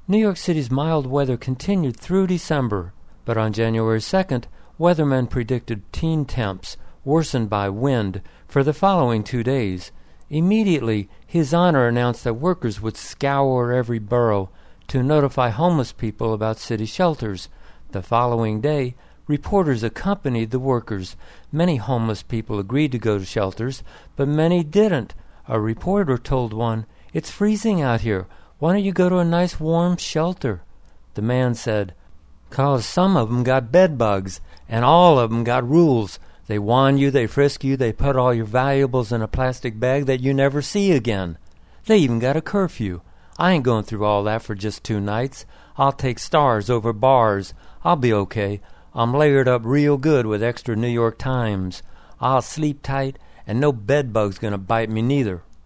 New York City's mild weather continued through December, but on January 2nd, weathermen predicted teen temps, worsened by wind, for the following 2 days. Immediately, His Honor announced that workers would scour every borough to notify homeless people about city shelters. The following day, reporters accompanied the workers. Many homeless people agreed to go to shelters, but many didn't. A reporter told one, "It's freezing out here. Why don't you go to a nice warm shelter?" The man said, "'Cause some of 'em got bed bugs, and all of 'em got rules. They wand you, they frisk you, they put all your valuables in a plastic bag that you never see again. They even got a curfew. I ain't going through all that for just 2 nights. I'll take stars over bars. I'll be okay. I'm layered up real good with extra New York Times. I'll sleep tight, and no bed bug's gonna bite me neither."